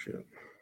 Shit.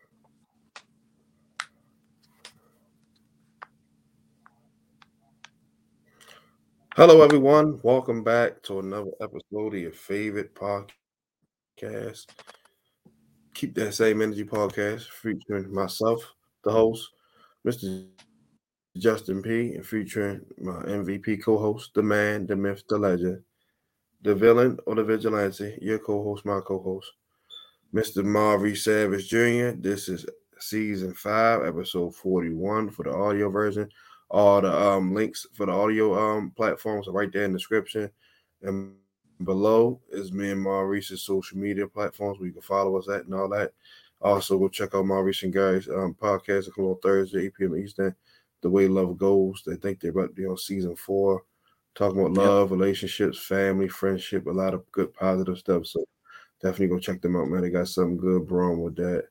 Hello, everyone. Welcome back to another episode of your favorite podcast. Keep That Same Energy podcast, featuring myself, the host, Mr. Justin P., and featuring my MVP co-host, the man, the myth, the legend, the villain or the vigilante, your co-host, my co-host, Mr. Marvy Savage Jr. This is season 5, episode 41 for the audio version. All the links for the audio platforms are right there in the description. And below is me and Maurice's social media platforms where you can follow us at and all that. Also, go check out Maurice and Gary's podcast. It comes on Thursday, 8 p.m. Eastern. The Way Love Goes. They think they're about to be on season 4. Talking about love, relationships, family, friendship, a lot of good positive stuff. So definitely go check them out, man. They got something good brewing with that.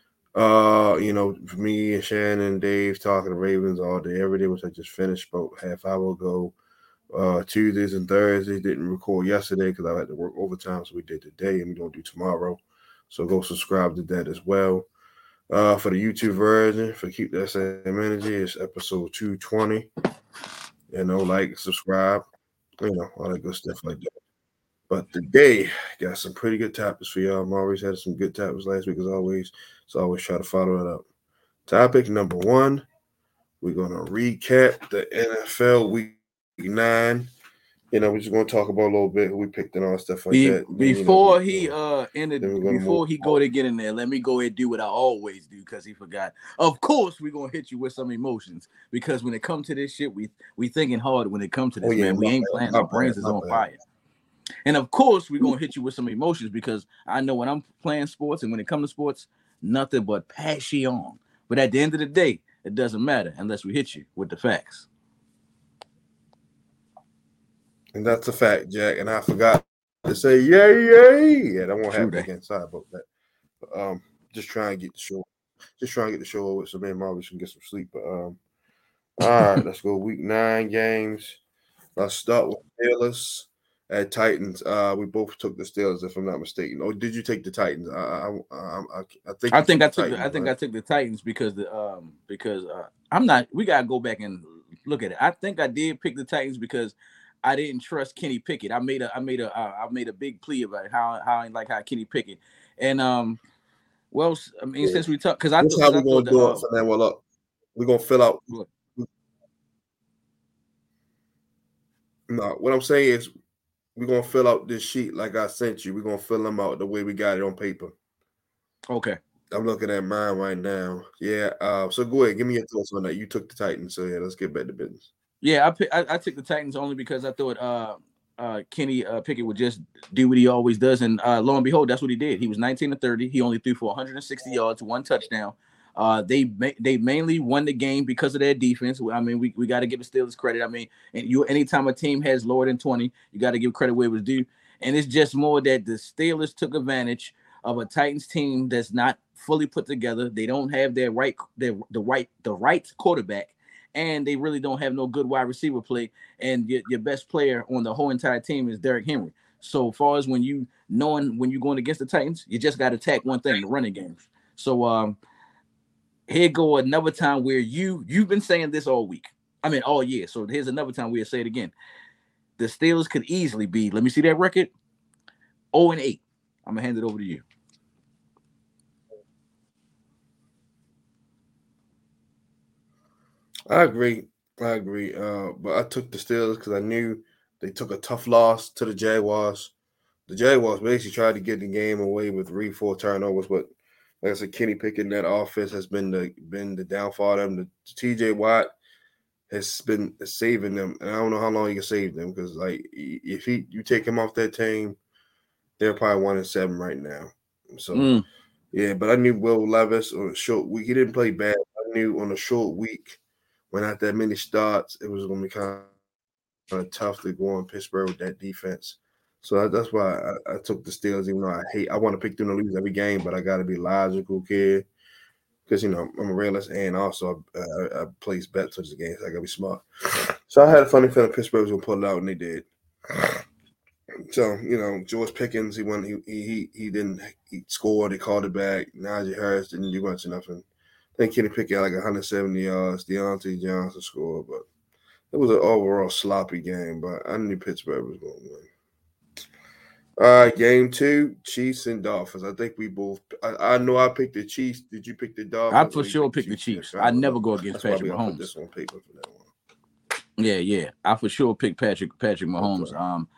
For me and Shannon and Dave talking to Ravens all day, every day, which I just finished about half hour ago. Tuesdays and Thursdays didn't record yesterday because I had to work overtime, so we did today, and we're gonna do tomorrow. So go subscribe to that as well. For the YouTube version, for Keep That Same Energy, it's episode 220. Like, subscribe, all that good stuff like that. But today, got some pretty good topics for y'all. Maurice had some good topics last week, as always. So I always try to follow it up. Topic number 1, we're going to recap the NFL Week 9. We're just going to talk about a little bit who we picked and all stuff like that. Before he go to get in there, let me go ahead and do what I always do because he forgot. Of course, we're going to hit you with some emotions because when it comes to this shit, we thinking hard when it comes to this, man. We ain't playing. Our brains is on fire. And of course, we're going to hit you with some emotions because I know when I'm playing sports and when it comes to sports, nothing but passion. But at the end of the day, it doesn't matter unless we hit you with the facts. And that's a fact, Jack. And I forgot to say yay. Yeah, that won't happen again. Sorry about that. But, just trying to get the show over so me and Marvin can get some sleep. But all right, let's go. Week 9 games. Let's start with Steelers at Titans. We both took the Steelers, if I'm not mistaken. Or did you take the Titans? I think I took the Titans because I'm not. We gotta go back and look at it. I think I did pick the Titans because I didn't trust Kenny Pickett. I made a big plea about how I like how Kenny Pickett and since we talk because I thought how we're gonna do it for that. Well, up, we're gonna fill out. Look. No, what I'm saying is we're gonna fill out this sheet like I sent you. We're gonna fill them out the way we got it on paper. Okay. I'm looking at mine right now. Yeah. So go ahead, give me your thoughts on that. You took the Titans, so yeah, let's get back to business. Yeah, I took the Titans only because I thought Kenny Pickett would just do what he always does, and lo and behold, that's what he did. He was 19-30. He only threw for 160 yards, 1 touchdown. They mainly won the game because of their defense. I mean, we got to give the Steelers credit. I mean, anytime a team has lower than 20, you got to give credit where it was due. And it's just more that the Steelers took advantage of a Titans team that's not fully put together. They don't have the right quarterback, and they really don't have no good wide receiver play. And your best player on the whole entire team is Derrick Henry. So far as when you're going against the Titans, you just got to attack one thing: the running games. So here go another time where you've been saying this all week. I mean, all year. So here's another time we'll say it again. The Steelers could easily be, let me see that record, 0-8. I'm going to hand it over to you. I agree. But I took the Steelers because I knew they took a tough loss to the Jaguars. The Jaguars basically tried to get the game away with 3-4 turnovers, but like I said, Kenny Pickett in that offense has been the downfall of them. The TJ Watt has been saving them, and I don't know how long he can save them because if you take him off that team, they're probably 1-7 right now. So yeah, but I knew Will Levis on a short week. He didn't play bad. I knew on a short week, when not that many starts, it was going to be kind of tough to go on Pittsburgh with that defense. So that's why I took the Steelers, even though I want to pick them to lose every game, but I got to be logical, kid. Because, I'm a realist and also I place bets on this game, so I got to be smart. So I had a funny feeling Pittsburgh was going to pull it out, and they did. So George Pickens, he scored. He called it back. Najee Harris didn't do much of nothing. I think Kenny Pickett had like 170 yards. Deontay Johnson scored, but it was an overall sloppy game. But I knew Pittsburgh was going to win. All right, game 2, Chiefs and Dolphins. I think we both. I know I picked the Chiefs. Did you pick the Dolphins? I for sure picked the Chiefs. I never go against Patrick Mahomes. Put this on paper for that one. Yeah. I for sure picked Patrick Mahomes.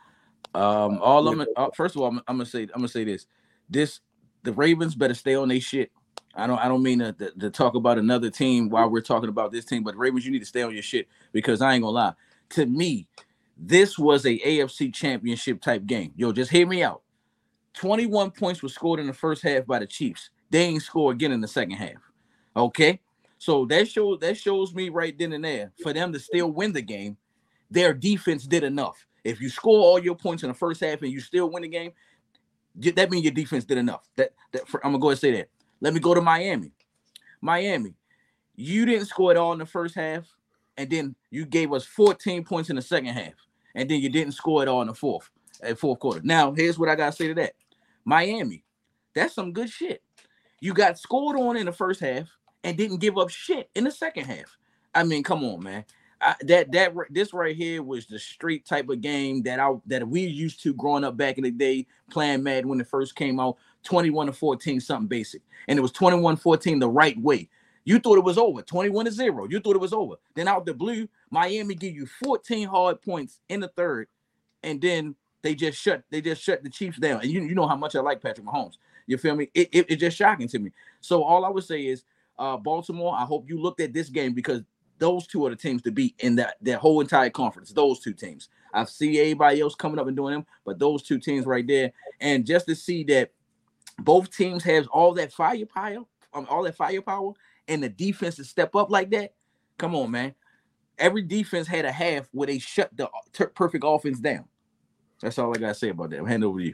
Okay. First of all, I'm gonna say this. The Ravens better stay on their shit. I don't mean to talk about another team while we're talking about this team, but Ravens, you need to stay on your shit, because I ain't gonna lie. To me, this was a AFC championship type game. Yo, just hear me out. 21 points were scored in the first half by the Chiefs. They ain't score again in the second half. Okay? So that shows me right then and there, for them to still win the game, their defense did enough. If you score all your points in the first half and you still win the game, that means your defense did enough. I'm gonna go ahead and say that. Let me go to Miami. Miami, you didn't score at all in the first half, and then you gave us 14 points in the second half, and then you didn't score at all in the fourth quarter. Now, here's what I gotta say to that. Miami, that's some good shit. You got scored on in the first half and didn't give up shit in the second half. I mean, come on, man. This right here was the street type of game that we used to growing up back in the day, playing Madden when it first came out. 21-14, something basic, and it was 21-14 the right way. You thought it was over. 21-0. You thought it was over. Then out the blue, Miami give you 14 hard points in the third, and then they just shut the Chiefs down. And you know how much I like Patrick Mahomes. You feel me? It's just shocking to me. So all I would say is, Baltimore, I hope you looked at this game, because those two are the teams to beat in that whole entire conference. Those two teams. I see everybody else coming up and doing them, but those two teams right there. And just to see that both teams have all that firepower, and the defense to step up like that. Come on, man. Every defense had a half where they shut the perfect offense down. That's all I got to say about that. I'll hand it over to you.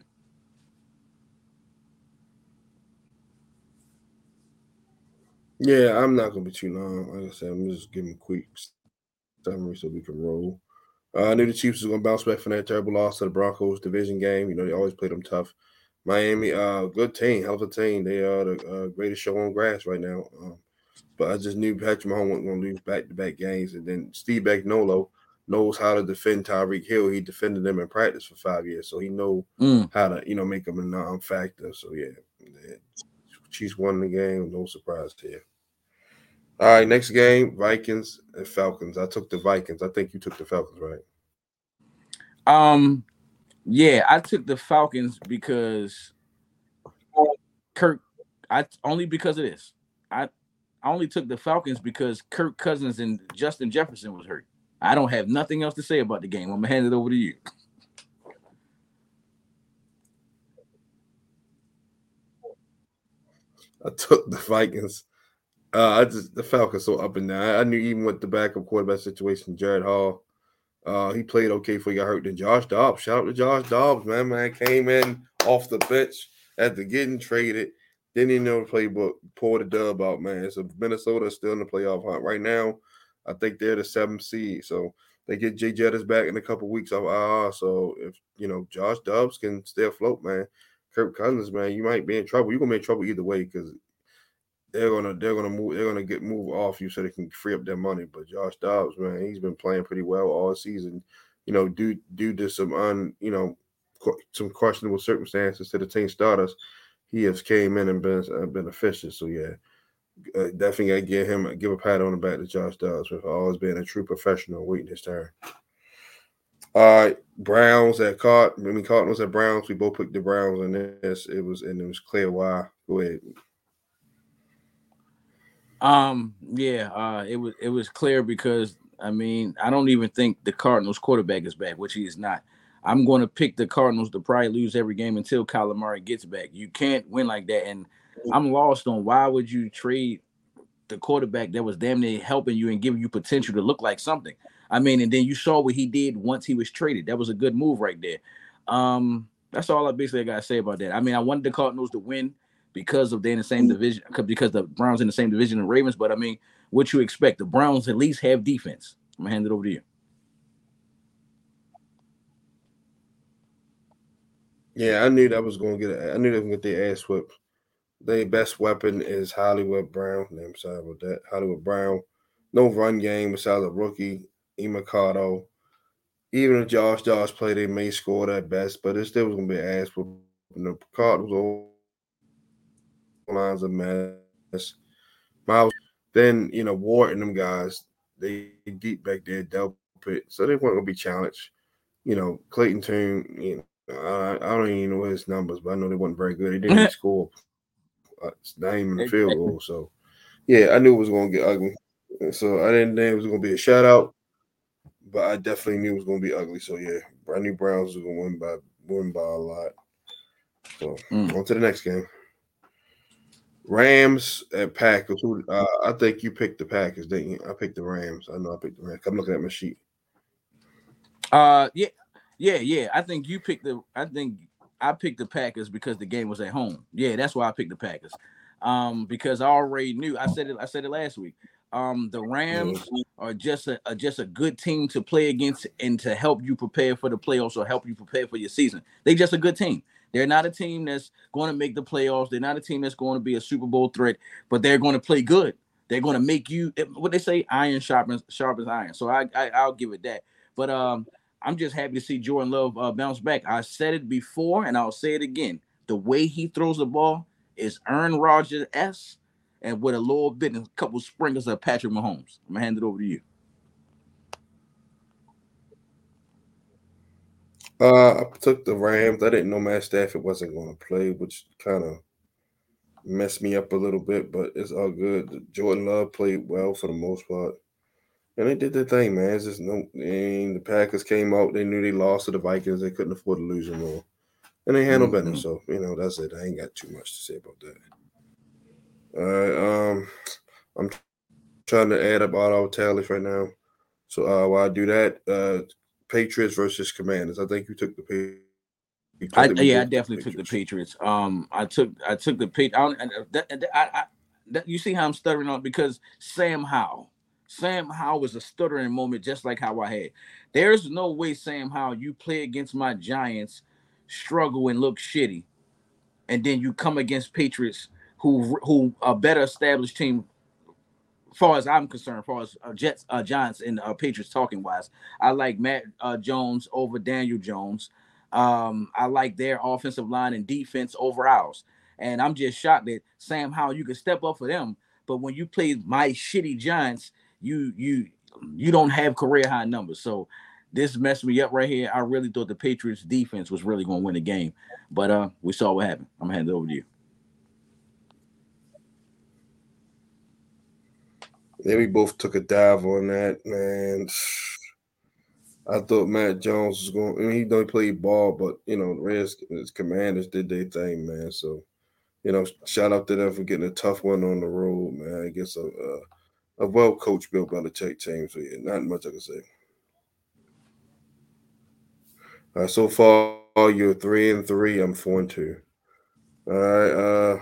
Yeah, I'm not going to be too long. Like I said, I'm just giving a quick summary so we can roll. I knew the Chiefs was going to bounce back from that terrible loss to the Broncos division game. They always played them tough. Miami, good team, hell of a team. They are the greatest show on grass right now. But I just knew Patrick Mahomes wasn't going to lose back-to-back games. And then Steve Spagnuolo knows how to defend Tyreek Hill. He defended them in practice for 5 years, so he knows how to make them a non-factor. So, yeah, Chiefs won the game. No surprise here. All right, next game, Vikings and Falcons. I took the Vikings. I think you took the Falcons, right? Yeah, I took the Falcons because only because of this. I only took the Falcons because Kirk Cousins and Justin Jefferson was hurt. I don't have nothing else to say about the game. I'm gonna hand it over to you. I took the Vikings. The Falcons so up and down. I knew even with the backup quarterback situation, Jared Hall, he played okay before he got hurt. Then Josh Dobbs, shout out to Josh Dobbs, man, came in off the bench after getting traded. Didn't even know the playbook. Poured the dub out, man. So Minnesota is still in the playoff hunt right now. I think they're the 7th seed. So they get Jay Jettis back in a couple weeks off IR. So if Josh Dobbs can stay afloat, man, Kirk Cousins, man, you might be in trouble. You're gonna be in trouble either way, because they're gonna move off you so they can free up their money. But Josh Dobbs, man, he's been playing pretty well all season. Due to some some questionable circumstances to the team starters, he has came in and been efficient. So yeah, definitely gotta give a pat on the back to Josh Dobbs for always being a true professional waiting his turn. All right, Browns at Cardinals at Browns. We both picked the Browns in this. It was clear why. Go ahead. It was clear because I don't even think the Cardinals quarterback is back, which he is not. I'm going to pick the Cardinals to probably lose every game until Kyler Murray gets back. You can't win like that, and I'm lost on why would you trade the quarterback that was damn near helping you and giving you potential to look like something. And then you saw what he did once he was traded. That was a good move right there. That's all I basically got to say about that. I wanted the Cardinals to win because they're in the same division, because the Browns in the same division as Ravens. But what you expect? The Browns at least have defense. I'm gonna hand it over to you. Yeah, I knew that was going to I knew they were going to get their ass whipped. Their best weapon is Hollywood Brown. I'm sorry about that. Hollywood Brown. No run game besides a rookie, Imacado. Even if Josh played, they may score at best, but it still was going to be an ass whooping. The Cardinals lines a mess. Miles, then Ward and them guys, they deep back there, Delpit, so they weren't gonna be challenged. Clayton Tune, I don't even know his numbers, but I know they weren't very good. He didn't even score not even the field goal. So yeah, I knew it was gonna get ugly. So I didn't think it was gonna be a shutout, but I definitely knew it was gonna be ugly. So yeah, I knew Browns was gonna win by a lot. So on to the next game. Rams and Packers. I think you picked the Packers, didn't you? I picked the Rams. I know I picked the Rams. I'm looking at my sheet. Yeah. I think you picked I picked the Packers because the game was at home. Yeah, that's why I picked the Packers. Because I already knew. I said it last week. The Rams are just a good team to play against and to help you prepare for the playoffs or help you prepare for your season. They just a good team. They're not a team that's going to make the playoffs. They're not a team that's going to be a Super Bowl threat, but they're going to play good. They're going to make you what they say, iron sharpens iron. So I'll give it that. But I'm just happy to see Jordan Love bounce back. I said it before, and I'll say it again. The way he throws the ball is Aaron Rodgers-esque, and with a little bit and a couple sprinkles of Patrick Mahomes. I'm gonna hand it over to you. I took the Rams. I didn't know Matt Stafford wasn't going to play, which kind of messed me up a little bit, but it's all good. Jordan Love played well for the most part. And they did their thing, man. It's just the Packers came out. They knew they lost to the Vikings. They couldn't afford to lose them all, and they handled better. So that's it. I ain't got too much to say about that. All right. I'm trying to add up all our tallies right now. So while I do that, Patriots versus Commanders. I think you took the Patriots. I definitely took the Patriots. I took the Patriots. You see how I'm stuttering on because Sam Howell was a stuttering moment, just like how I had. There's no way, Sam Howell, you play against my Giants, struggle and look shitty, and then you come against Patriots, who a better established team. Far as I'm concerned, far as Giants and Patriots talking wise, I like Matt Jones over Daniel Jones. I like their offensive line and defense over ours. And I'm just shocked that Sam Howell, you can step up for them, but when you play my shitty Giants, you don't have career high numbers. So this messed me up right here. I really thought the Patriots defense was really going to win the game, but we saw what happened. I'm gonna hand it over to you. Yeah, we both took a dive on that, man. I thought Matt Jones was going. I mean, he don't play ball, but the Redskins, Commanders did their thing, man. So shout out to them for getting a tough one on the road, man. I guess a well coached Bill Belichick team. So yeah, not much I can say. So far you're 3-3. I'm 4-2. All right.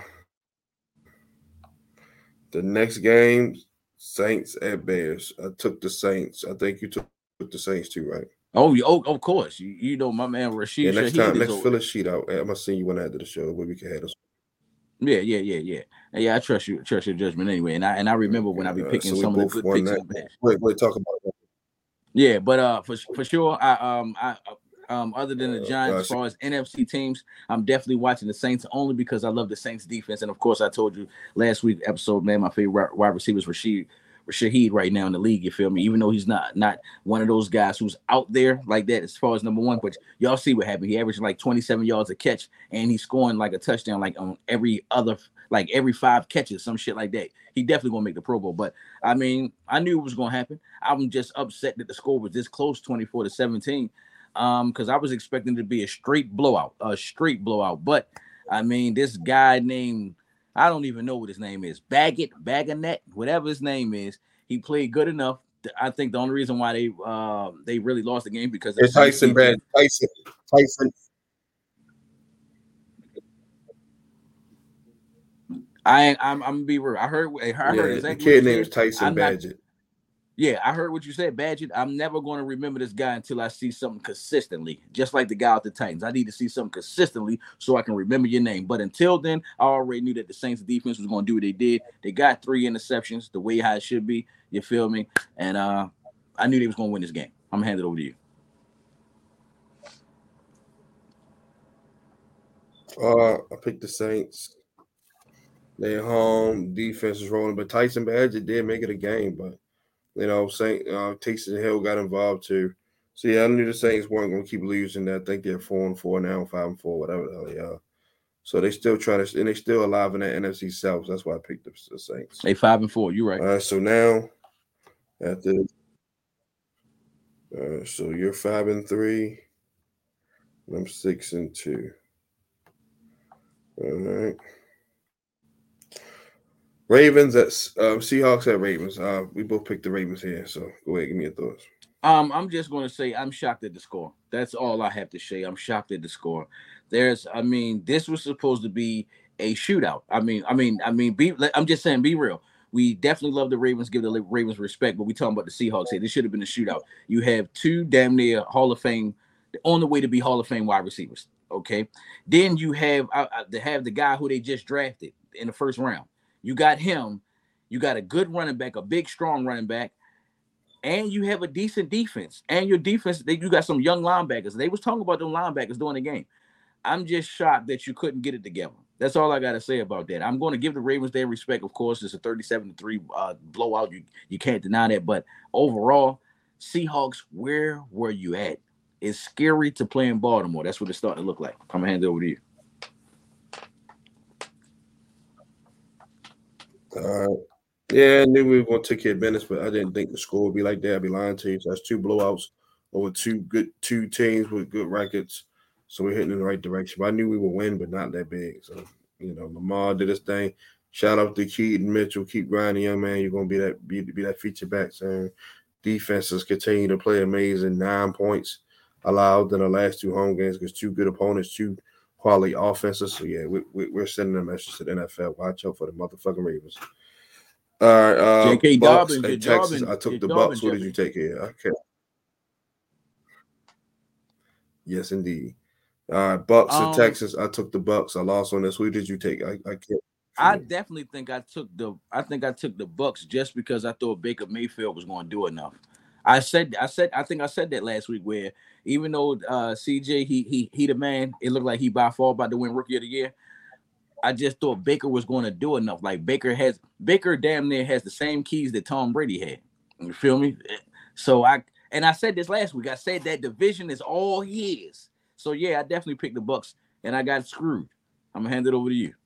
The next game, Saints at Bears. I took the Saints. I think you took the Saints too, right? Oh, of course. You know my man Rashid. Yeah, next time, let's fill a sheet out. I'm gonna see you one after the show where we can have this. Yeah. I trust you. Trust your judgment anyway. And I remember when I be picking some of the good picks on Bears. Wait, talk about that. Yeah, but for sure, I other than the Giants, as far as NFC teams, I'm definitely watching the Saints only because I love the Saints defense. And of course, I told you last week episode, man, my favorite wide receiver is Shaheed right now in the league. You feel me? Even though he's not one of those guys who's out there like that as far as number one, but y'all see what happened. He averaged like 27 yards a catch, and he's scoring like a touchdown like on every 5 catches, some shit like that. He definitely gonna make the Pro Bowl. But I mean, I knew it was gonna happen. I'm just upset that the score was this close, 24-17. Because I was expecting it to be a straight blowout. But I mean, this guy named, I don't even know what his name is, Bagonet, whatever his name is, he played good enough. I think the only reason why they really lost the game because it's Tyson. I'm gonna be real. I heard exactly the kid name is Tyson Badgett. Yeah, I heard what you said, Badgett. I'm never going to remember this guy until I see something consistently, just like the guy with the Titans. I need to see something consistently so I can remember your name. But until then, I already knew that the Saints defense was going to do what they did. They got 3 interceptions, the way how it should be. You feel me? And I knew they was going to win this game. I'm going to hand it over to you. I picked the Saints. They're home. Defense is rolling, but Tyson Badgett did make it a game. But Saint Taysom Hill got involved too. So yeah, I knew the Saints weren't going to keep losing. I think they're 4-4 now, 5-4, whatever the hell they are. So they still trying to, and they still alive in that NFC South. So that's why I picked the Saints. They 5-4. You right. All right. So now after, so you're 5-3. I'm 6-2. All right. Ravens at Seahawks at Ravens. We both picked the Ravens here. So go ahead, give me your thoughts. I'm just going to say I'm shocked at the score. That's all I have to say. I'm shocked at the score. This was supposed to be a shootout. I'm just saying, be real. We definitely love the Ravens, give the Ravens respect, but we talking about the Seahawks here. This should have been a shootout. You have 2 damn near Hall of Fame, on the way to be Hall of Fame wide receivers. Okay, then you have the guy who they just drafted in the first round. You got him. You got a good running back, a big, strong running back. And you have a decent defense. And your defense, you got some young linebackers. They was talking about them linebackers during the game. I'm just shocked that you couldn't get it together. That's all I got to say about that. I'm going to give the Ravens their respect. Of course, it's a 37-3 blowout. You can't deny that. But overall, Seahawks, where were you at? It's scary to play in Baltimore. That's what it's starting to look like. I'm going to hand it over to you. All right. Yeah, I knew we were going to take care of business, but I didn't think the score would be like that. I'd be lying to you. So that's 2 blowouts over 2 teams with good records. So we're heading in the right direction. But I knew we would win, but not that big. So, Lamar did his thing. Shout out to Keaton Mitchell. Keep grinding, young man. You're going to be that feature back, son. Defenses continue to play amazing. 9 points allowed in the last 2 home games because 2 good opponents, 2 quality offenses. So, yeah, we're sending a message to the NFL. Watch out for the motherfucking Ravens. All right, J.K. Bucks Dobbins, and Texas. I took the Bucks. What did you take here? Okay. Yes, indeed. All right, Bucks and Texas. I took the Bucks. I lost on this. Who did you take? I can't. I definitely think I took the Bucks just because I thought Baker Mayfield was going to do enough. I think I said that last week, where even though CJ he the man, it looked like he by far about to win Rookie of the Year. I just thought Baker was going to do enough. Like Baker damn near has the same keys that Tom Brady had. You feel me? So I said this last week. I said that division is all his. So yeah, I definitely picked the Bucks, and I got screwed. I'm gonna hand it over to you.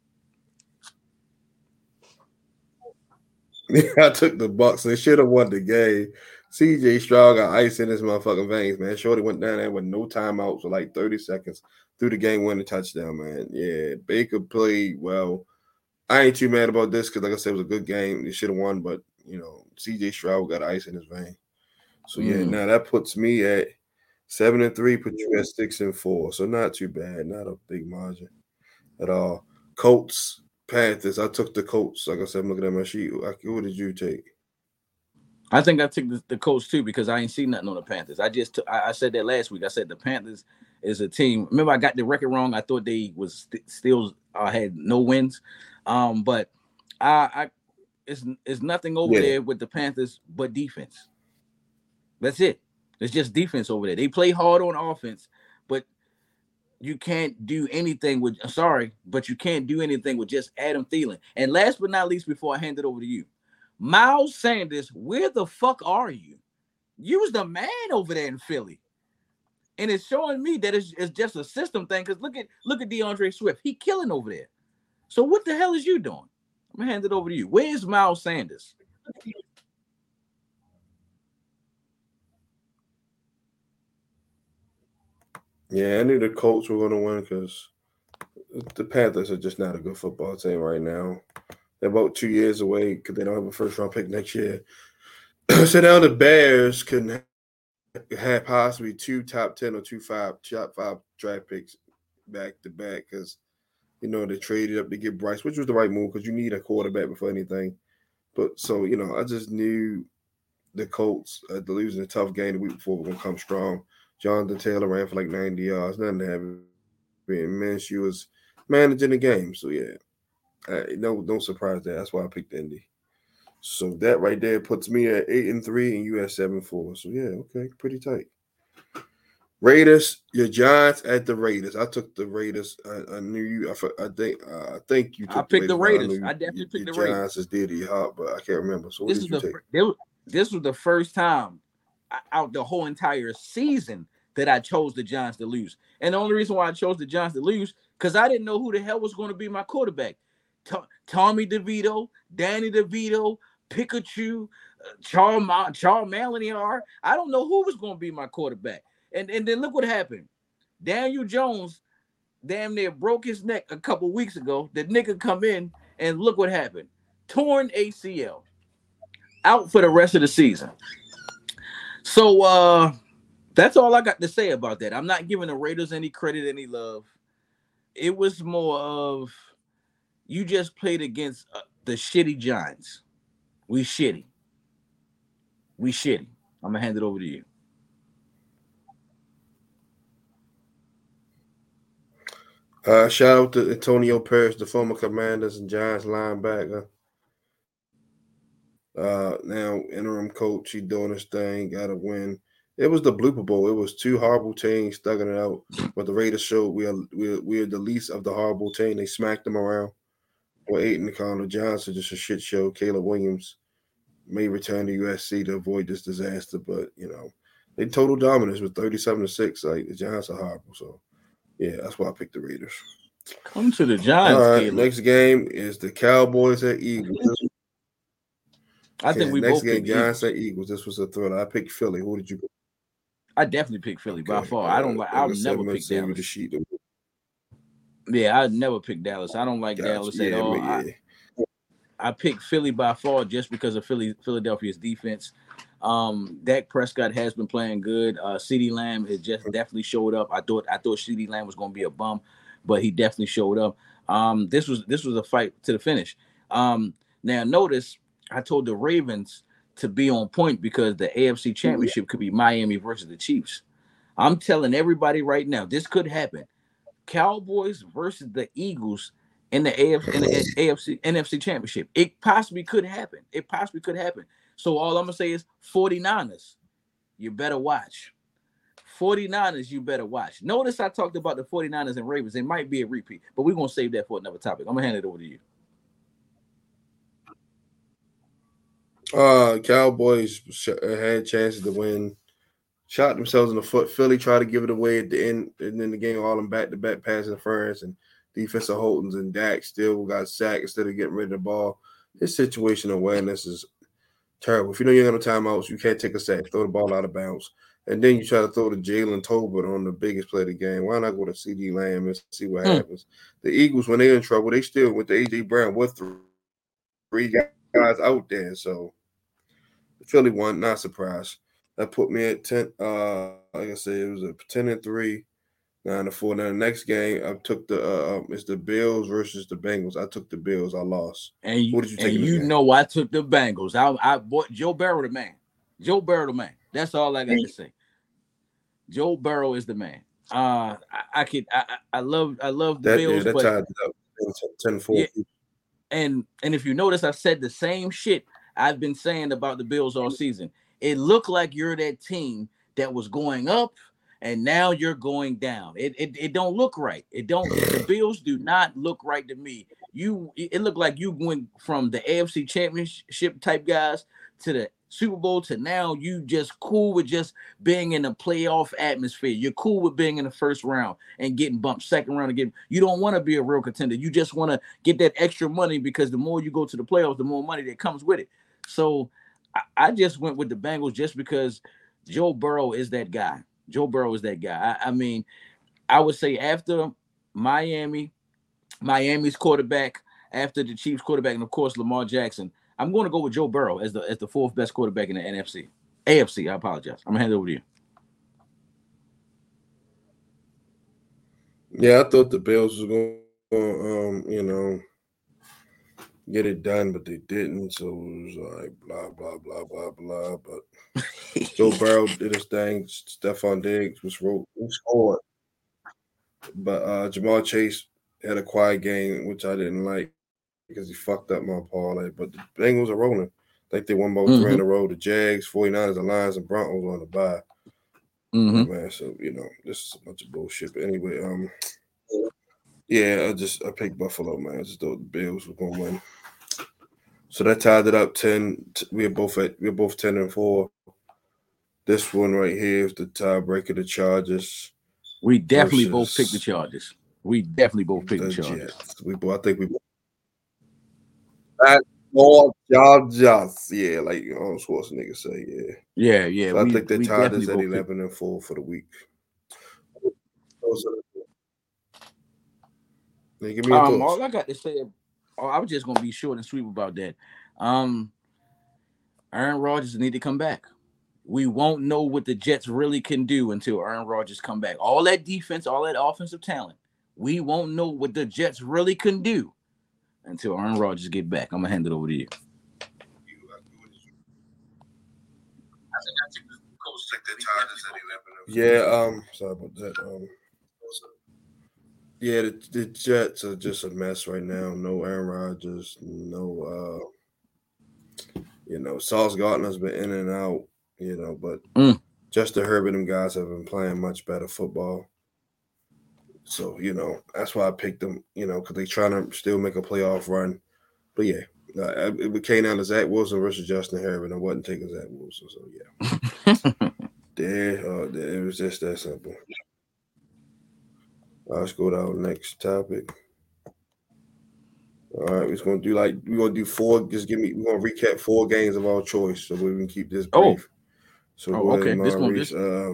I took the Bucks. They should have won the game. CJ Stroud got ice in his motherfucking veins, man. Shorty went down there with no timeouts for like 30 seconds through the game, winning touchdown, man. Yeah, Baker played well. I ain't too mad about this because, like I said, it was a good game. They should have won, but CJ Stroud got ice in his vein. So yeah, now that puts me at 7-3, put you at 6-4. So not too bad, not a big margin at all. Colts, Panthers. I took the Colts. Like I said, I'm looking at my sheet. What did you take? I think I took the Colts too because I ain't seen nothing on the Panthers. I said that last week. I said the Panthers is a team. Remember, I got the record wrong. I thought they was still had no wins, but it's nothing over there with the Panthers but defense. That's it. It's just defense over there. They play hard on offense, but you can't do anything with. But you can't do anything with just Adam Thielen. And last but not least, before I hand it over to you, Miles Sanders, where the fuck are you? You was the man over there in Philly. And it's showing me that it's just a system thing. Because look at DeAndre Swift. He killing over there. So what the hell is you doing? I'm going to hand it over to you. Where's Miles Sanders? Yeah, I knew the Colts were going to win because the Panthers are just not a good football team right now. They're about 2 years away because they don't have a first-round pick next year. So now the Bears can have possibly 2 top 10 or top 5 draft picks back to back because they traded up to get Bryce, which was the right move because you need a quarterback before anything. But so I just knew the Colts losing a tough game the week before, we're gonna come strong. Jonathan Taylor ran for like 90 yards. Nothing to have it. Minshew was managing the game. So yeah, no surprise there. That's why I picked Indy. So that right there puts me at 8-3, and you at 7-4. So yeah, okay, pretty tight. Raiders, your Giants at the Raiders. I took the Raiders. I knew you. I think you took I picked the Raiders. I I definitely picked the Giants Raiders. is dear to your heart, but I can't remember. So what did you take? This was the first time out the whole entire season that I chose the Giants to lose. And the only reason why I chose the Giants to lose, because I didn't know who the hell was going to be my quarterback. Tommy DeVito, Danny DeVito, Pikachu, Charles Maliniar. I don't know who was going to be my quarterback. And then look what happened. Daniel Jones damn near broke his neck a couple weeks ago. The nigga come in and look what happened. Torn ACL. Out for the rest of the season. So that's all I got to say about that. I'm not giving the Raiders any credit, any love. It was more of you just played against the shitty Giants. We shitty. I'm gonna hand it over to you. Shout out to Antonio Parrish, the former Commanders and Giants linebacker. Now interim coach, he doing his thing, got a win. It was the blooper bowl. It was two horrible teams thugging it out, but the Raiders showed we are the least of the horrible team. They smacked them around. We're 8 in the corner. The Giants are just a shit show. Caleb Williams may return to USC to avoid this disaster, but they total dominance with 37-6. Like the Giants are horrible. So yeah, that's why I picked the Raiders. Come to the Giants. All right, Caleb. next game is the Cowboys at Eagles. I think we both picked Giants at Eagles. This was a thriller. I picked Philly. Who did you pick? I definitely picked Philly by far. I don't like. I'll never pick Dallas. Yeah, I'd never pick Dallas. I don't like Dallas at all. I picked Philly by far just because of Philadelphia's defense. Dak Prescott has been playing good. CeeDee Lamb has just definitely showed up. I thought CeeDee Lamb was going to be a bum, but he definitely showed up. This was a fight to the finish. Now notice I told the Ravens to be on point because the AFC Championship could be Miami versus the Chiefs. I'm telling everybody right now, this could happen. Cowboys versus the Eagles in the AFC NFC Championship. It possibly could happen. So all I'm going to say is 49ers, you better watch. 49ers, you better watch. Notice I talked about the 49ers and Ravens. It might be a repeat, but we're going to save that for another topic. I'm going to hand it over to you. Cowboys had chances to win. Shot themselves in the foot. Philly tried to give it away at the end, and then the game all them back-to-back pass interference and defensive holdings, and Dak still got sacked instead of getting rid of the ball. His situation awareness is terrible. If you know you're going to timeouts, you can't take a sack, throw the ball out of bounds, and then you try to throw to Jalen Tolbert on the biggest play of the game. Why not go to CeeDee Lamb and see what happens? The Eagles, when they're in trouble, they still with the A.J. Brown with three guys out there. So Philly won, not surprised. That put me at 10. Like I said, it was a 10-3, 9-4. Now the next game, I took it's the Bills versus the Bengals. I took the Bills. I lost. And what did you take? I took the Bengals. I bought Joe Burrow the man. Joe Burrow the man. That's all I got to say. Joe Burrow is the man. I love the Bills. That tied it up 10-4. Yeah. And if you notice, I said the same shit I've been saying about the Bills all season. It looked like you're that team that was going up, and now you're going down. It don't look right. The Bills do not look right to me. It looked like you went from the AFC Championship type guys to the Super Bowl to now you just cool with just being in a playoff atmosphere. You're cool with being in the first round and getting bumped second round again. You don't want to be a real contender. You just want to get that extra money because the more you go to the playoffs, the more money that comes with it. So I just went with the Bengals just because Joe Burrow is that guy. I mean, I would say after Miami's quarterback, after the Chiefs quarterback, and of course Lamar Jackson, I'm going to go with Joe Burrow as the fourth best quarterback in the AFC. I apologize. I'm going to hand it over to you. Yeah, I thought the Bills was going to, get it done, but they didn't. So it was like blah blah blah blah blah. But Joe Burrow did his thing. Stephon Diggs was scored, but Jamal Chase had a quiet game, which I didn't like because he fucked up my parlay. But the Bengals are rolling. I think they won about 3 in a row. The Jags, 49ers, the Lions, and Broncos on the bye. Man, so this is a bunch of bullshit. But anyway, yeah, I picked Buffalo, man. I just thought the Bills were gonna win. So that tied it up 10. We're both 10-4. This one right here is the tiebreaker. The Chargers. We definitely both picked the Chargers. We definitely both picked the Chargers. I think we. That's all Chargers. Yeah, like Schwarzenegger say. Yeah. Yeah. So I think they tied us at 11-4 for the week. Give me your thoughts. All I got to say, I was just gonna be short and sweet about that. Aaron Rodgers need to come back. We won't know what the Jets really can do until Aaron Rodgers come back. All that defense, all that offensive talent, we won't know what the Jets really can do until Aaron Rodgers get back. I'm gonna hand it over to you. Yeah, sorry about that. Yeah, the Jets are just a mess right now. No Aaron Rodgers, no Sauce Gardner's been in and out, but Justin Herbert and them guys have been playing much better football. So, that's why I picked them, because they're trying to still make a playoff run. But yeah, it came down to Zach Wilson versus Justin Herbert. I wasn't taking Zach Wilson, so yeah. It was just that simple. Let's go to our next topic. All right, we're gonna do 4. We're gonna recap 4 games of our choice, so we can keep this brief. So okay. Maurice,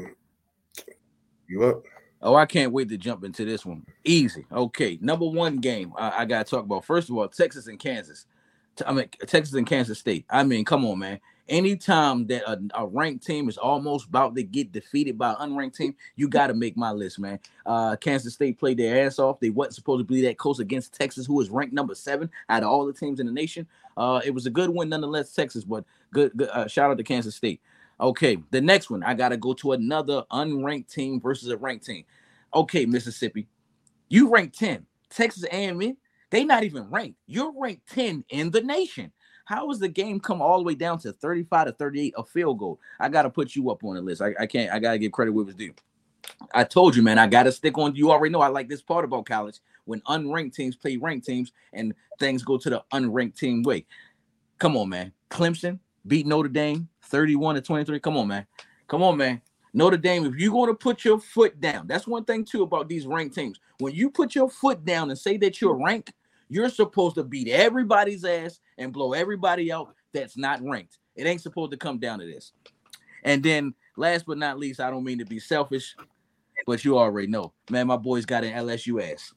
you up? Oh, I can't wait to jump into this one. Easy. Okay, number 1 game I gotta talk about. First of all, Texas and Kansas. Texas and Kansas State. I mean, come on, man. Anytime that a ranked team is almost about to get defeated by an unranked team, you got to make my list, man. Kansas State played their ass off. They wasn't supposed to be that close against Texas, who is ranked number 7 out of all the teams in the nation. It was a good win nonetheless, Texas, but good shout out to Kansas State. Okay, the next one, I got to go to another unranked team versus a ranked team. Okay, Mississippi, you ranked 10. Texas A&M, they not even ranked. You're ranked 10 in the nation. How is the game come all the way down to 35-38, a field goal? I got to put you up on the list. I can't. I got to give credit where it's due. I told you, man, I got to stick on. You already know I like this part about college. When unranked teams play ranked teams and things go to the unranked team way. Come on, man. Clemson beat Notre Dame 31-23. Come on, man. Notre Dame, if you're going to put your foot down, that's one thing, too, about these ranked teams. When you put your foot down and say that you're ranked, you're supposed to beat everybody's ass and blow everybody out that's not ranked. It ain't supposed to come down to this. And then, last but not least, I don't mean to be selfish, but you already know. Man, my boys got an LSU ass.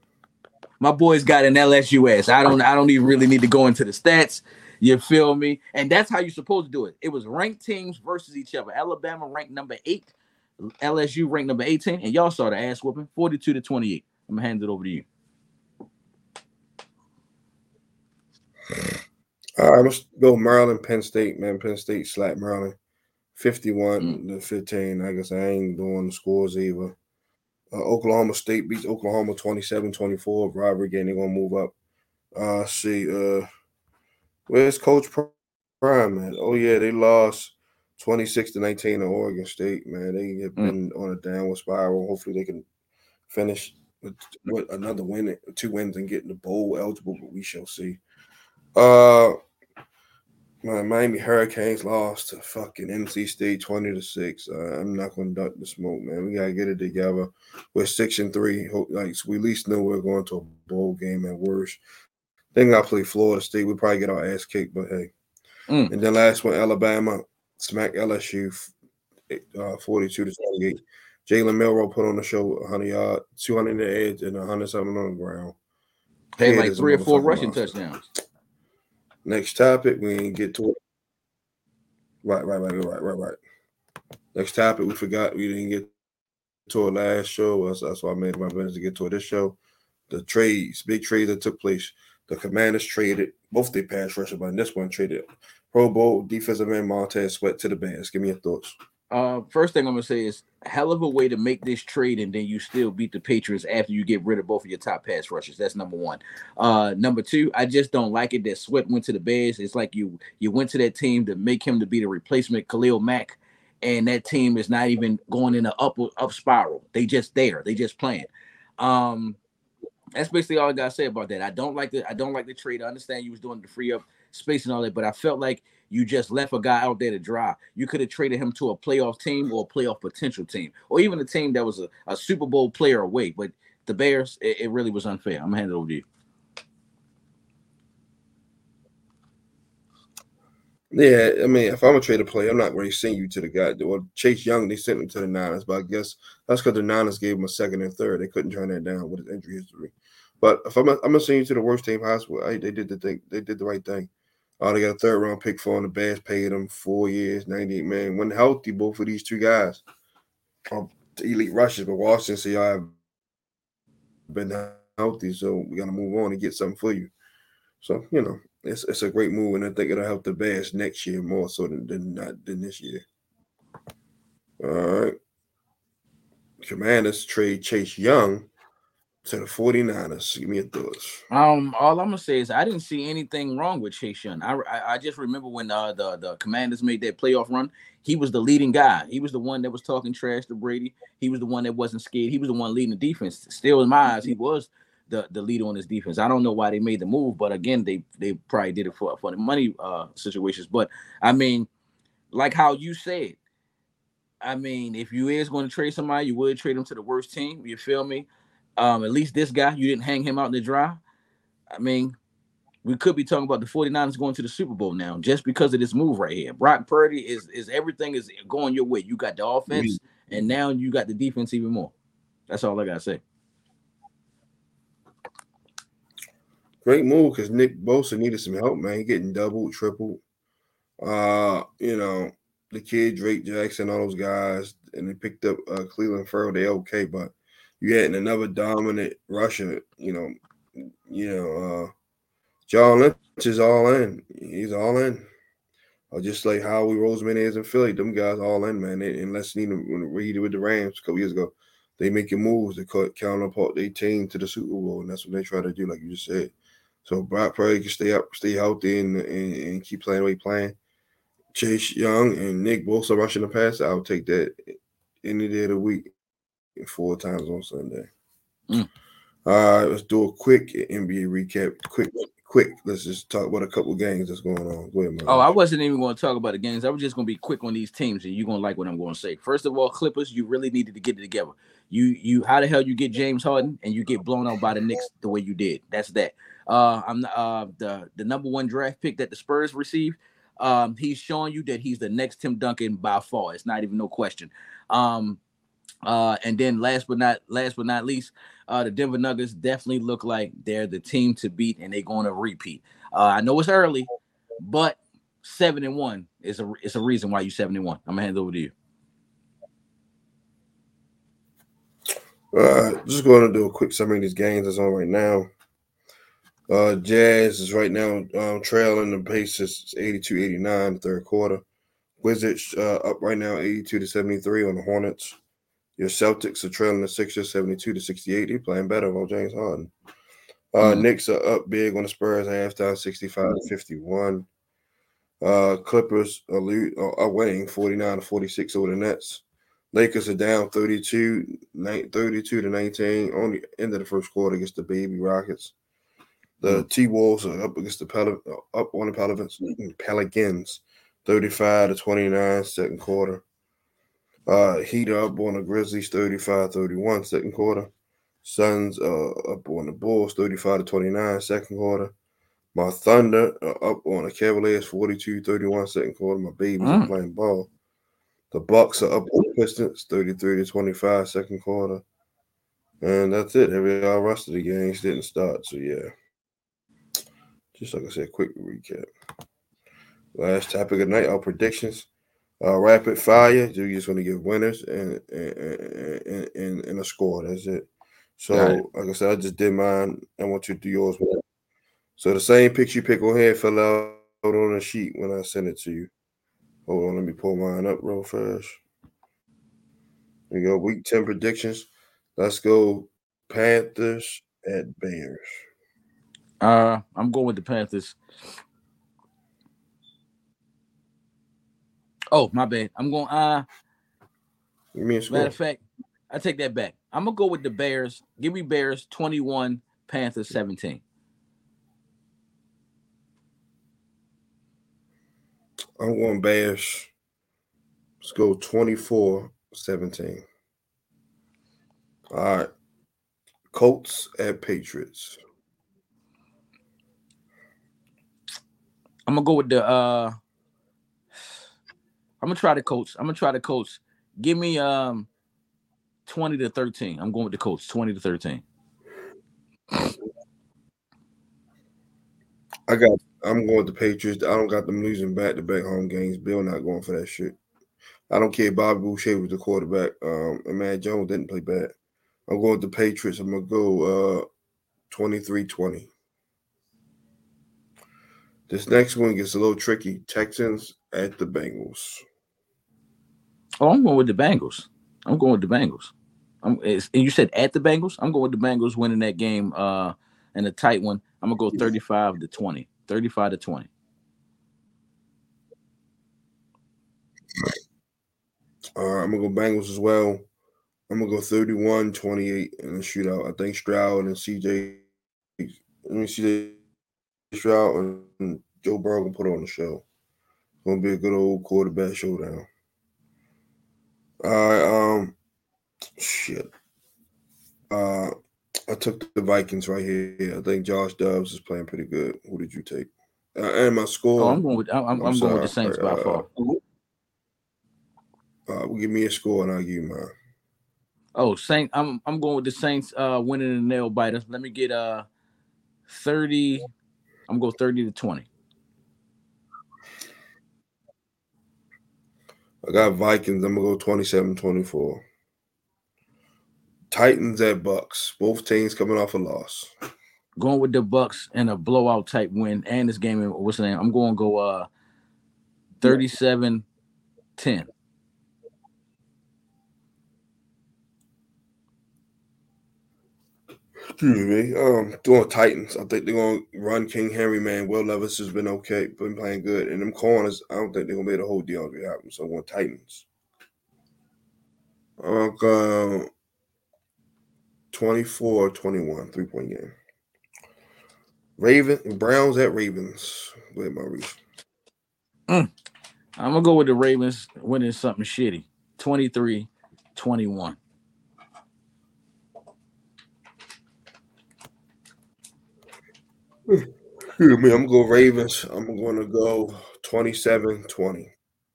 I don't even really need to go into the stats. You feel me? And that's how you're supposed to do it. It was ranked teams versus each other. Alabama ranked number 8. LSU ranked number 18. And y'all saw the ass whooping, 42-28. I'm going to hand it over to you. All right, let's go Maryland, Penn State, man. Penn State slapped Maryland 51-15. I guess I ain't doing the scores either. Oklahoma State beats Oklahoma 27-24. Rivalry game, they're going to move up. Where's Coach Prime, man? Oh, yeah, they lost 26-19 to Oregon State, man. They have been on a downward spiral. Hopefully they can finish with another win, 2 wins, and get in the bowl eligible, but we shall see. My Miami Hurricanes lost to fucking NC State 20-6. I'm not gonna duck the smoke, man. We gotta get it together. We're 6-3. So we at least know we're going to a bowl game at worst. Then I play Florida State. We probably get our ass kicked, but hey. And then last one, Alabama smacked LSU 42-28. Jalen Milroe put on the show 100 yards, 200 in the edge, and 100 something on the ground. They had like 3 or 4 rushing touchdowns. Next topic, we didn't get to it. Right. Next topic, we forgot we didn't get to it last show. That's why I made my business to get to it this show. The trades, big trades that took place. The Commanders traded both their pass rusher, but this one traded Pro Bowl defensive end Montez Sweat to the Bears. Give me your thoughts. First thing I'm gonna say is hell of a way to make this trade, and then you still beat the Patriots after you get rid of both of your top pass rushers. That's number one. Number two, I just don't like it that Sweat went to the Bears. It's like you went to that team to make him to be the replacement Khalil Mack, and that team is not even going in an up spiral. They just there. They just playing. That's basically all I gotta say about that. I don't like the trade. I understand you was doing to free up space and all that, but I felt like you just left a guy out there to dry. You could have traded him to a playoff team or a playoff potential team, or even a team that was a Super Bowl player away. But the Bears, it really was unfair. I'm gonna hand it over to you. Yeah, I mean, if I'm a trade a player, I'm not really sending you to the guy. Well, Chase Young, they sent him to the Niners, but I guess that's because the Niners gave him a second and third. They couldn't turn that down with his injury history. But if I'm gonna send you to the worst team possible, they did the thing. They did the right thing. They got a third round pick for him. The Bears paid him 4 years, 98 million. When healthy, both of these two guys are elite rushers, but Washington said y'all have been healthy, so we gotta move on and get something for you. So it's a great move, and I think it'll help the Bears next year more so than this year. All right, Commanders trade Chase Young to the 49ers. Give me your thoughts. All I'm gonna say is I didn't see anything wrong with Chase Young. I just remember when the Commanders made that playoff run, he was the leading guy. He was the one that was talking trash to Brady. He was the one that wasn't scared. He was the one leading the defense. Still, in my eyes, he was the leader on his defense. I don't know why they made the move, but again, they probably did it for the money situations. But I mean, like how you said, I mean, if you is going to trade somebody, you would trade him to the worst team. You feel me? At least this guy, you didn't hang him out in the dry. I mean, we could be talking about the 49ers going to the Super Bowl now just because of this move right here. Brock Purdy is everything is going your way. You got the offense, and now you got the defense even more. That's all I got to say. Great move because Nick Bosa needed some help, man. He getting doubled, tripled. The kid Drake Jackson, all those guys, and they picked up Cleveland Farrell. They okay, but you had another dominant rusher. John Lynch is all in. He's all in. Just like Howie Roseman is in Philly, them guys all in, man. Unless when he did with the Rams a couple years ago, they making moves to counterpart their team to the Super Bowl, and that's what they try to do, like you just said. So Brock Purdy can stay healthy and keep playing the way he's playing. Chase Young and Nick Bosa rushing the pass. I would take that any day of the week, 4 times on Sunday. All right, let's do a quick NBA recap. Quick. Let's just talk about a couple of games that's going on. Go ahead, I wasn't even going to talk about the games. I was just going to be quick on these teams, and you're going to like what I'm going to say. First of all, Clippers, you really needed to get it together. You how the hell you get James Harden and you get blown out by the Knicks the way you did? That's that. I'm the number 1 draft pick that the Spurs received. He's showing you that he's the next Tim Duncan by far. It's not even no question. And then last but not least, the Denver Nuggets definitely look like they're the team to beat, and they're going to repeat. I know it's early, but 7-1 is a reason why you're 7-1. I'm gonna hand it over to you. Just going to do a quick summary of these games that's on right now. Jazz is right now trailing the Pacers 82-89 third quarter. Wizards up right now 82-73 on the Hornets. Your Celtics are trailing the Sixers 72-68. They're playing better with James Harden. Knicks are up big on the Spurs halftime 65-51. Clippers are winning 49-46 over the Nets. Lakers are down 32-19 on the end of the first quarter against the baby Rockets. The T-Wolves are up against up on the Pelicans 35-29 second quarter. Heat up on the Grizzlies 35-31 second quarter. Suns up on the Bulls 35-29 second quarter. My Thunder up on the Cavaliers 42-31 second quarter. My babies are playing ball. The Bucks are up on the Pistons 33-25 second quarter. And that's it. Every rest of the games didn't start. So yeah. Just like I said, quick recap. Last topic of the night, our predictions. Rapid fire. You just want to give winners and a score. That's it. So, like I said, I just did mine. I want you to do yours. So the same picture you pick on here fell out on a sheet when I sent it to you. Hold on, let me pull mine up real fast. There you go. Week 10 predictions. Let's go Panthers at Bears. I'm going with the Panthers. Oh, my bad. I'm going. Give me a score. Matter of fact, I take that back. I'm gonna go with the Bears. Give me Bears 21, Panthers 17. I'm going Bears. Let's go 24-17. All right. Colts at Patriots. I'm gonna go with the I'm gonna try the Colts. Give me 20-13. I'm going with the Colts, 20-13. I'm going with the Patriots. I don't got them losing back-to-back home games. Bill not going for that shit. I don't care. Bobby Boucher was the quarterback. And Matt Jones didn't play bad. I'm going with the Patriots. I'm gonna go 23-20. This next one gets a little tricky. Texans at the Bengals. Oh, I'm going with the Bengals. And you said at the Bengals? I'm going with the Bengals winning that game and a tight one. I'm gonna go 35-20. 35-20. I'm gonna go Bengals as well. I'm gonna go 31-28 in a shootout. I think Stroud and CJ Stroud and Joe Burrow gonna put on the show. It's gonna be a good old quarterback showdown. All right, shit. I took the Vikings right here. I think Josh Dobbs is playing pretty good. Who did you take? And my score. Oh, I'm going with the Saints by far. Give me a score and I'll give you mine. Oh, Saint, I'm going with the Saints winning the nail biter. Let me get 30. I'm going 30-20. I got Vikings. I'm gonna go 27-24. Titans at Bucks. Both teams coming off a loss. Going with the Bucks and a blowout type win, and this game. What's the name? I'm going to go 37-10. Excuse me. Doing Titans. I think they're gonna run King Henry. Man, Will Levis has been okay, been playing good, and them corners. I don't think they're gonna be able to hold DeAndre Hopkins. So I'm going Titans. 24-21, 3-point game. Browns at Ravens. Wait, Maurice. I'm gonna go with the Ravens winning something shitty. 23-21. Excuse me, I'm gonna go Ravens. I'm gonna go 27-20.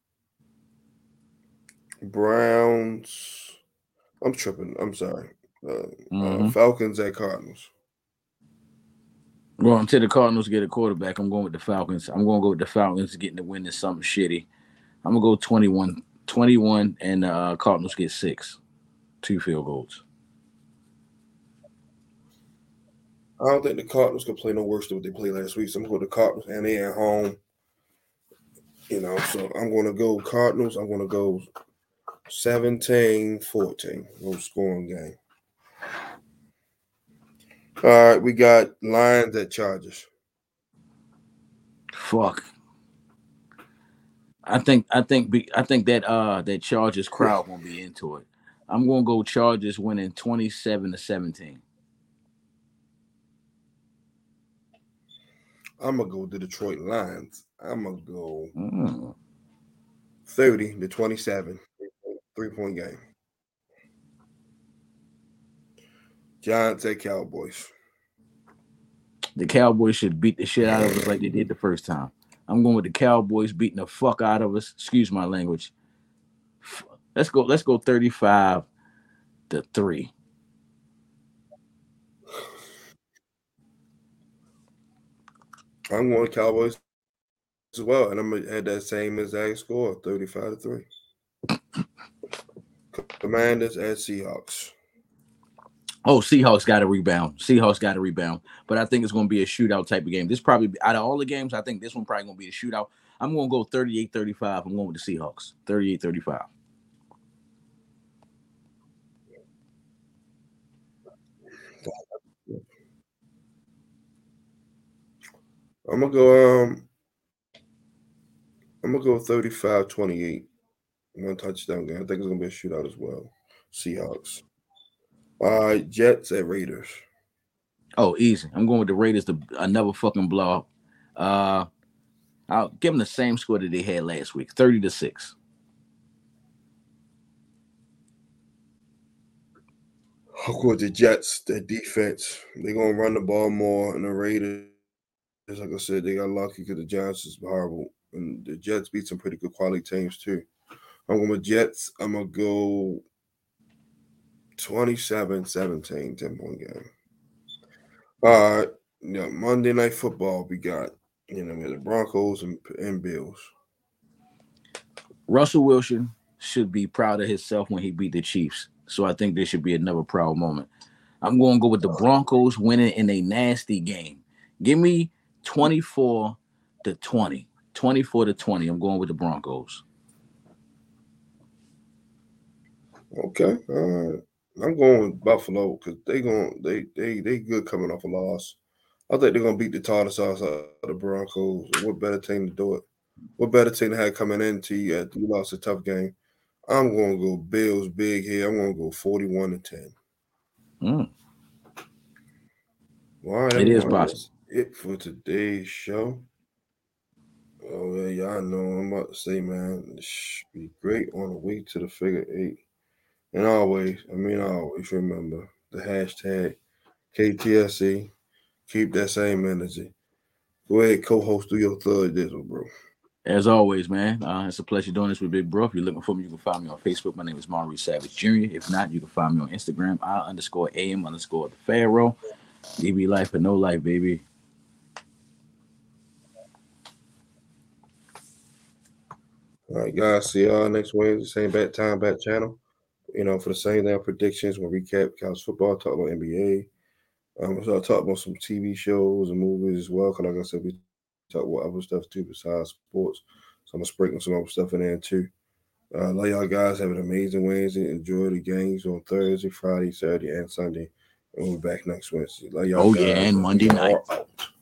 Browns. I'm tripping. I'm sorry. Falcons at Cardinals. Going to the Cardinals get a quarterback. I'm going with the Falcons. I'm going to go with the Falcons getting the win is something shitty. I'm going to go 21, and Cardinals get 6. 2 field goals. I don't think the Cardinals can play no worse than what they played last week. So I'm going to go to Cardinals, and they at home. So I'm going to go Cardinals. I'm going to go 17-14. No scoring game. All right, we got Lions at Chargers. Fuck. I think that Chargers crowd won't be into it. I'm gonna go Chargers winning 27-17. I'm gonna go the Detroit Lions. I'm gonna go 30-27. 3-point game. Giants at Cowboys. The Cowboys should beat the shit out of us like they did the first time. I'm going with the Cowboys beating the fuck out of us. Excuse my language. Let's go 35-3. I'm going Cowboys as well, and I'm gonna have that same exact score, 35-3. Commanders at Seahawks. Oh, Seahawks got to rebound. Seahawks got to rebound. But I think it's going to be a shootout type of game. This probably, out of all the games, I think this one probably going to be a shootout. I'm going to go 38-35. I'm going with the Seahawks. 38-35. I'm gonna go. I'm gonna go 35-28. One touchdown game. I think it's gonna be a shootout as well. Seahawks. All right, Jets at Raiders. Oh, easy. I'm going with the Raiders to another fucking blowout. I'll give them the same score that they had last week, 30-6. Of course, the Jets, their defense, they're gonna run the ball more, and the Raiders, like I said, they got lucky because the Giants is horrible, and the Jets beat some pretty good quality teams too. I'm going with Jets. I'm gonna go 27-17, 10-point game. All right, yeah, Monday Night Football. We got the Broncos and Bills. Russell Wilson should be proud of himself when he beat the Chiefs. So I think there should be another proud moment. I'm going to go with the Broncos winning in a nasty game. Give me 24-20. 24-20. I'm going with the Broncos. Okay, all right. I'm going with Buffalo because they good coming off a loss. I think they're gonna beat the tartar sauce out of the Broncos. What better team to do it? What better team to have coming into you after you lost a tough game? I'm gonna go Bills big here. I'm gonna go 41-10. All right, It is everyone. possible. That's it for today's show. Oh yeah, y'all know what I'm about to say, man. It should be great on the way to the figure eight. And always remember the hashtag KTSE. Keep that same energy. Go ahead, co-host, do your third dizzle, bro. As always, man, it's a pleasure doing this with Big Bro. If you're looking for me, you can find me on Facebook. My name is Maurice Savage Jr. If not, you can find me on Instagram, I_AM_the Pharaoh. DB life or no life, baby. All right, guys. See y'all next Wednesday, same bat time, bat channel. For the same damn predictions, we'll recap college football, talk about NBA. So I'll talk about some TV shows and movies as well. Cause like I said, we talk about other stuff too besides sports. So I'm gonna sprinkle some other stuff in there too. Love y'all guys. Have an amazing Wednesday. Enjoy the games on Thursday, Friday, Saturday, and Sunday. And we'll be back next Wednesday. Love y'all Oh, yeah, guys. and Monday night. Out.